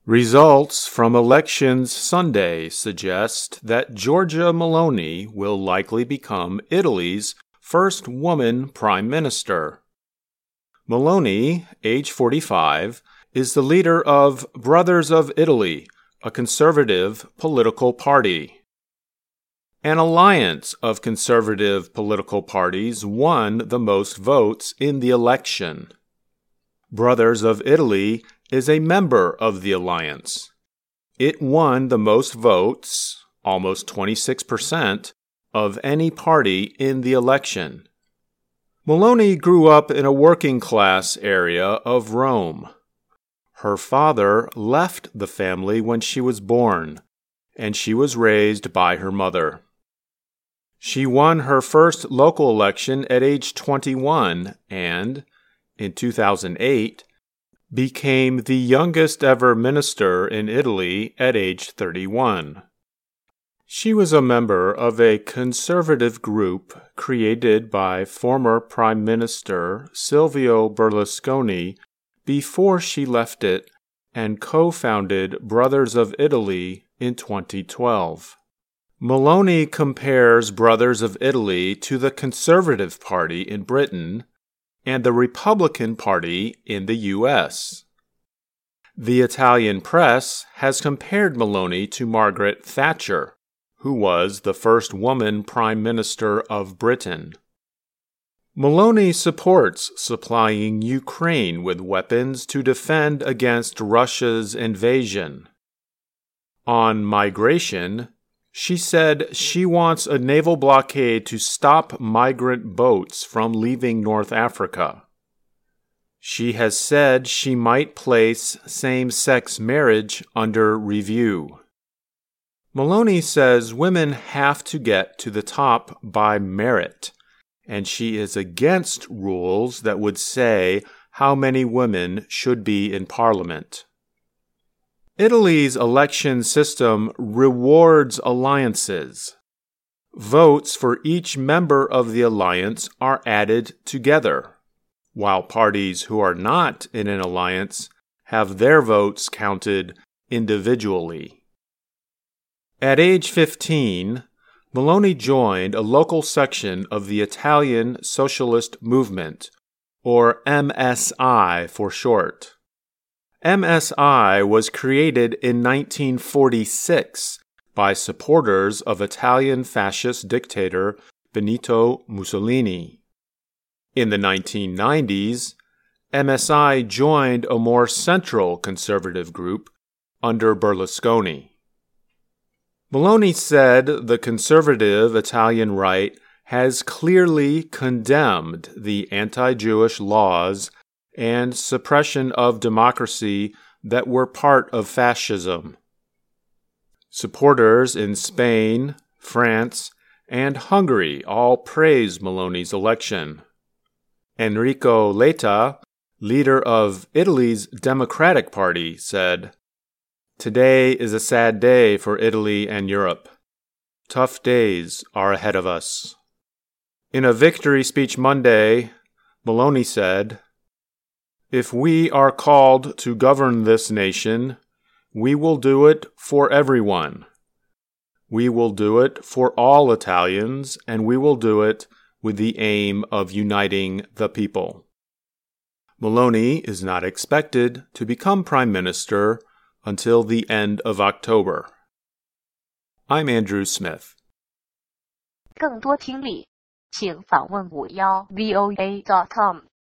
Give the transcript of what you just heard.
Results from Elections Sunday suggest that Giorgia Meloni will likely become Italy's first woman prime minister. Meloni, age 45, is the leader of Brothers of Italy, a conservative political party. An alliance of conservative political parties won the most votes in the election. Brothers of Italy is a member of the alliance. It won the most votes, almost 26%, of any party in the election. Meloni grew up in a working-class area of Rome. Her father left the family when she was born, and she was raised by her mother. She won her first local election at age 21 and, in 2008, became the youngest ever minister in Italy at age 31. She was a member of a conservative group created by former Prime Minister Silvio Berlusconi before she left it and co-founded Brothers of Italy in 2012. Meloni compares Brothers of Italy to the Conservative Party in Britain and the Republican Party in the U.S. The Italian press has compared Meloni to Margaret Thatcher, who was the first woman Prime Minister of Britain. Meloni supports supplying Ukraine with weapons to defend against Russia's invasion. On migration, she said she wants a naval blockade to stop migrant boats from leaving North Africa. She has said she might place same-sex marriage under review. Meloni says women have to get to the top by merit, and she is against rules that would say how many women should be in parliament. Italy's election system rewards alliances. Votes for each member of the alliance are added together, while parties who are not in an alliance have their votes counted individually. At age 15, Meloni joined a local section of the Italian Socialist Movement, or MSI for short. MSI was created in 1946 by supporters of Italian fascist dictator Benito Mussolini. In the 1990s, MSI joined a more central conservative group under Berlusconi. Meloni said the conservative Italian right has clearly condemned the anti-Jewish laws and suppression of democracy that were part of fascism. Supporters in Spain, France, and Hungary all praised Meloni's election. Enrico Letta, leader of Italy's Democratic Party, said, "Today is a sad day for Italy and Europe. Tough days are ahead of us." In a victory speech Monday, Meloni said, "If we are called to govern this nation, we will do it for everyone. We will do it for all Italians, and we will do it with the aim of uniting the people." Meloni is not expected to become Prime Minister until the end of October. I'm Andrew Smith. 更多听力，请访问51voa.com。